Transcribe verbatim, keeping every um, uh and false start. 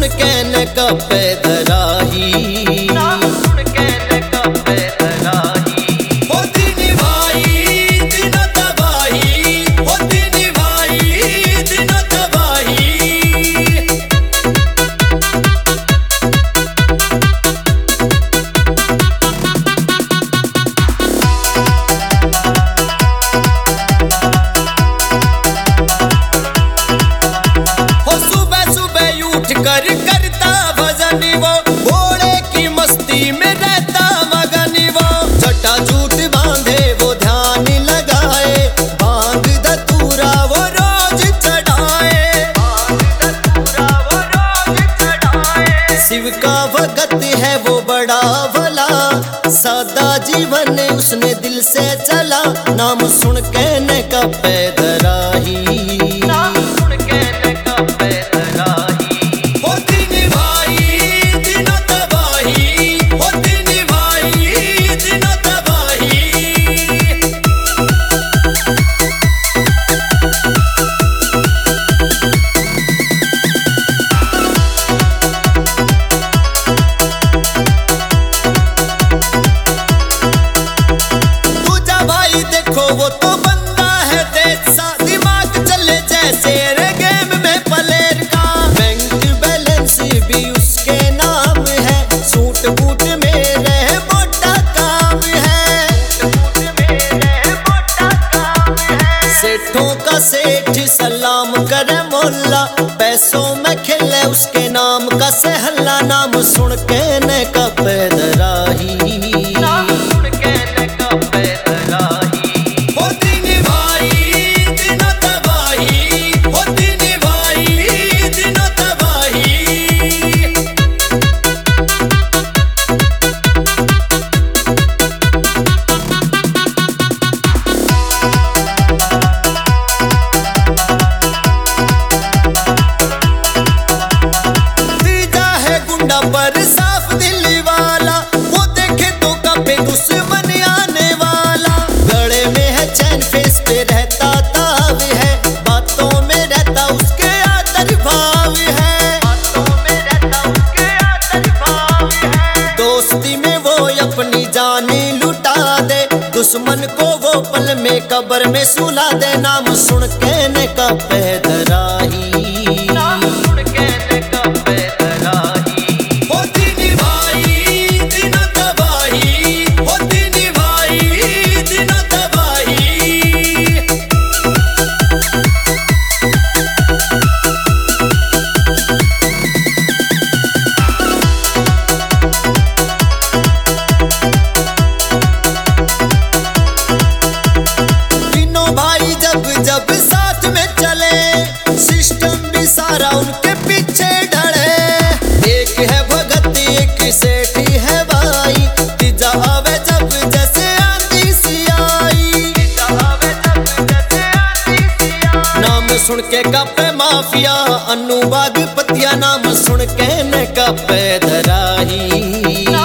के न कपे धराही, नाम सुन के न कपे धराही। होती निभाई दिन तबाही, होती निभाई दिन तबाही। कर करता भजन वो, घोड़े की मस्ती में रहता मगन वो। जटा जूट बांधे वो ध्यान लगाए, भांग धतूरा वो रोज चढ़ाए, भांग धतूरा वो रोज चढ़ाए। शिव का भगत है वो बड़ा भला, सादा जीवन उसने दिल से चला। नाम सुन के न कपे धराही, नाम सुन के न कपे धराही। वो तो बंदा है तेज सा, दिमाग चले जैसे रे गेम में प्लेयर का। बैंक बैलेंस भी उसके नाम है, सूट बूट में रहे मोटा काम है, सूट बूट में रहे मोटा काम है। सेठों का सेठ सलाम करे मोल्ला, पैसों में खेले उसके नाम का सहला। नाम सुन के न कपे धराही, नाम सुन के न कपे धराही। पर साफ दिल वाला, वो देखे तो कपे दुश्मन आने वाला। गले में है चैन, फेस पे रहता ताव है, बातों में रहता उसके आदर भाव है, बातों में रहता उसके आदर भाव है। दोस्ती में वो अपनी जानी लुटा दे, दुश्मन को वो पल में कब्र में सुला दे। नाम सुन के न कपे धराही, नाम सुन के न कपे धराही। जब साथ में चले सिस्टम भी सारा उनके पीछे ढले। एक है भगत एक सेठी है भाई, तीजा आवे जब जैसे आंधी सी आई, तीजा आवे जब जैसे आंधी सी आई। नाम सुन के कपे माफिया अन्नू बाग पतिया, नाम सुन के न कपे धराही।